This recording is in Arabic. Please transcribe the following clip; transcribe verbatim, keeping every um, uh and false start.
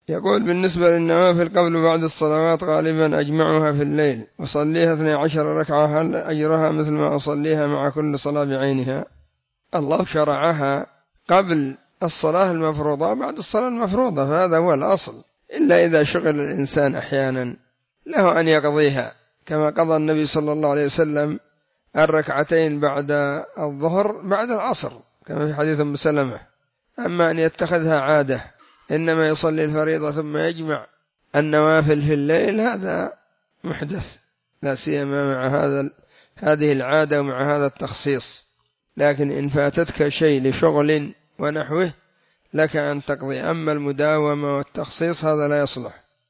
يقول بالنسبة للنوافل قبل بعد الصلوات غالبا أجمعها في الليل وصليها اثني عشر ركعة، هل أجرها مثل ما أصليها مع كل صلاة بعينها؟ الله شرعها قبل الصلاة المفروضة بعد الصلاة المفروضة، فهذا هو الأصل، إلا إذا شغل الإنسان أحيانا له أن يقضيها، كما قضى النبي صلى الله عليه وسلم الركعتين بعد الظهر بعد العصر كما في حديث أم سلمة. أما أن يتخذها عادة إنما يصلي الفريضة ثم يجمع النوافل في الليل، هذا محدث، لا سيما مع هذا هذه العادة ومع هذا التخصيص. لكن إن فاتتك شيء لشغل ونحوه لك أن تقضي، أما المداومة والتخصيص هذا لا يصلح.